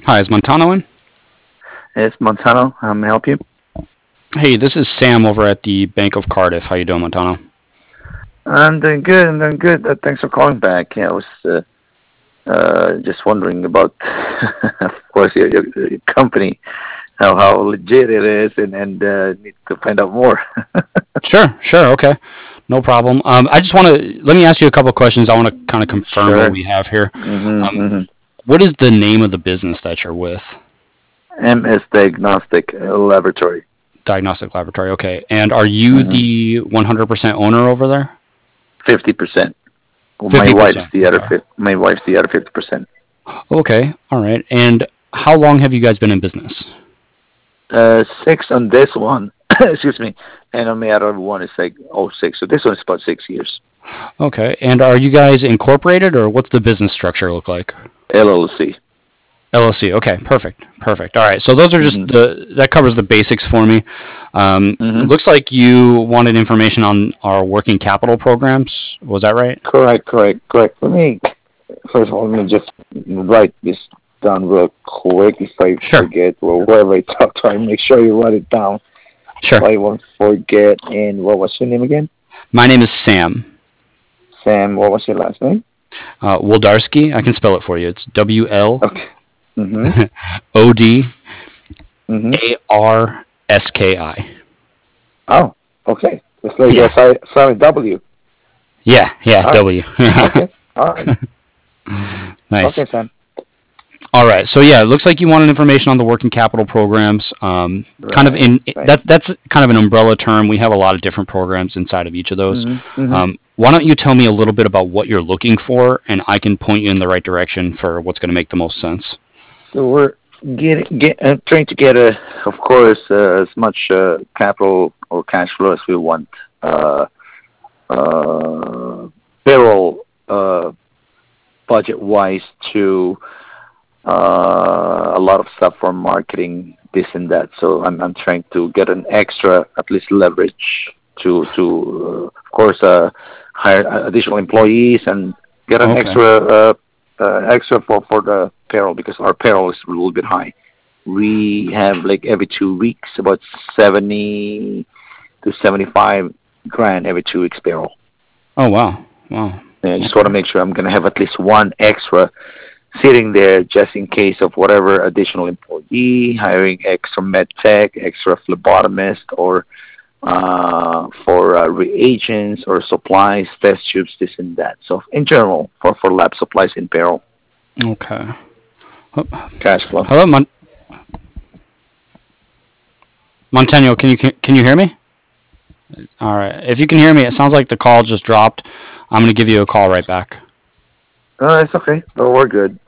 Hi, is Montano in? It's Montano. How may I help you? Hey, this is Sam over at the Bank of Cardiff. How you doing, Montano? I'm doing good. I'm doing good. Thanks for calling back. Yeah, I was just wondering about, of course, your company, how legit it is, and need to find out more. Sure, okay. No problem. I just want to let me ask you a couple of questions. I want to kind of confirm what Sure. we have here. Mm-hmm, Um, mm-hmm. what is the name of the business that you're with? MS Diagnostic Laboratory. Diagnostic Laboratory. Okay. And are you Mm-hmm. the 100% owner over there? 50%. Well, 50%. Okay. My wife's the other 50%. Okay. All right. And how long have you guys been in business? Six on this one. Excuse me. And on the other one is like 06. So this one is about 6 years. Okay. And are you guys incorporated or what's the business structure look like? LLC. LLC. Okay, perfect. All right, so those are just Mm-hmm. that covers the basics for me. Mm-hmm. Looks like you wanted information on our working capital programs. Was that right? Correct. First of all, let me just write this down real quick if I Sure, forget or whoever I talk to, I make sure you write it down so sure. I won't forget. And what was your name again? My name is Sam Sam, what was your last name? Woldarski. I can spell it for you. It's Okay. Mm-hmm. Mm-hmm. WLODARSKI. Oh, okay. It's like Yeah, a silent W. yeah. All right. W. Okay. All right. Nice. Okay, Sam. All right. So yeah, it looks like you wanted information on the working capital programs. Kind of Right. in Right. that's kind of an umbrella term. We have a lot of different programs inside of each of those. Mm-hmm. Mm-hmm. Why don't you tell me a little bit about what you're looking for, and I can point you in the right direction for what's going to make the most sense. So we're trying to get, of course, as much capital or cash flow as we want. Uh, Payroll budget wise to a lot of stuff for marketing, this and that. So I'm trying to get an extra, at least leverage to of course, hire additional employees and get an Okay. extra for the payroll because our payroll is a little bit high. We have like every 2 weeks about 70 to 75 grand every 2 weeks payroll. Oh wow. And I just want to Okay. make sure I'm going to have at least one extra sitting there just in case of whatever additional employee, hiring extra med tech, extra phlebotomist, or for reagents or supplies, test tubes, this and that. So in general, for lab supplies in payroll, Okay. cash flow. Hello, Montano. Can you hear me? All right. If you can hear me, it sounds like the call just dropped. I'm going to give you a call right back. It's okay. No, we're good.